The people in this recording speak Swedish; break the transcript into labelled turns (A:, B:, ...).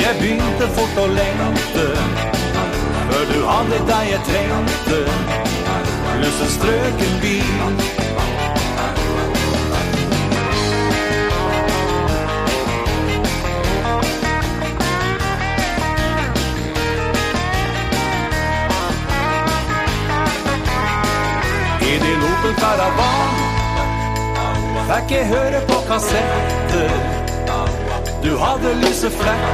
A: Jeg begynte fort å lengte, for du hadde deg jeg trengte, pluss en strøken bil. I din Opel Caravan fikk jeg høre på kassetter. Du hadde lyseflekker